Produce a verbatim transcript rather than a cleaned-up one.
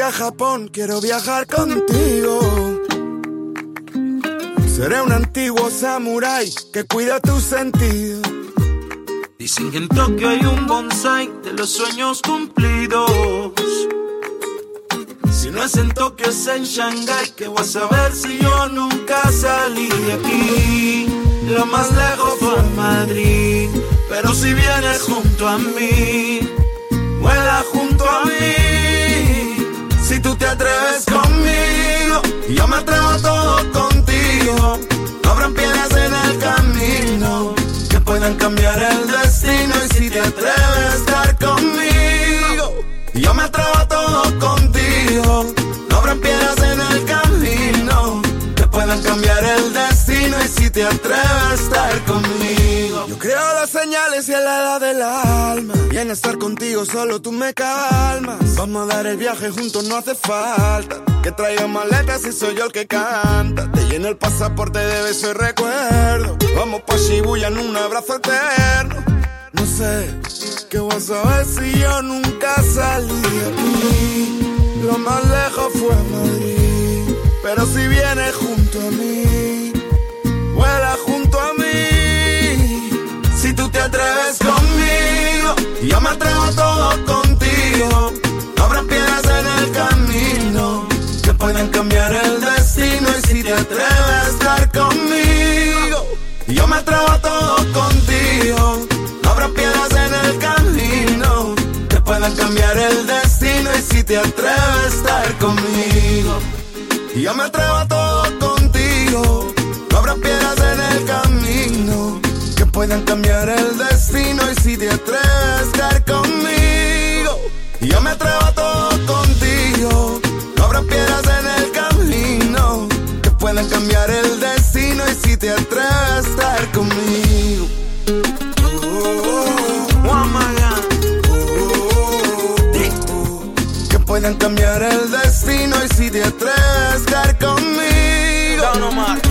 a Japón, quiero viajar contigo. Seré un antiguo samurái que cuida tus sentidos. Dicen que en Tokio hay un bonsai de los sueños cumplidos. Si no es en Tokio es en Shanghái, que voy a saber si yo nunca salí de aquí. Lo más lejos fue Madrid, pero si vienes junto a mí, vuela junto a mí. Si tú te atreves conmigo, yo me atrevo a todo contigo. No habrán piedras en el camino que puedan cambiar el destino. Y si te atreves a estar conmigo, yo me atrevo a todo contigo. No habrán piedras en el camino que puedan cambiar el destino. Y si te atreves a estar conmigo, yo creo las señales y el hada del alma. Y en estar contigo solo tú me calmas. Vamos a dar el viaje juntos, no hace falta que traiga maletas y soy yo el que canta. Te lleno el pasaporte de besos y recuerdo. Vamos pa' Shibuya en un abrazo eterno. No sé qué voy a saber si yo nunca salí de aquí. Lo más lejos fue Madrid, pero si vienes junto a mí, vuela junto a mí. Si tú te atreves conmigo, yo me atrevo a todo contigo. No habrá piedras en el camino que puedan cambiar el destino. Y si te atreves a estar conmigo, yo me atrevo a todo contigo. No habrá piedras en el camino que puedan cambiar el destino. Y si te atreves a estar conmigo, yo me atrevo a todo contigo. No habrá piedras en el camino que puedan cambiar el destino. Y si te atreves a estar conmigo, yo me atrevo a todo contigo. No habrá piedras en el camino que puedan cambiar el destino. Y si te atreves a estar conmigo, que puedan cambiar el destino. Y si te atreves a estar conmigo,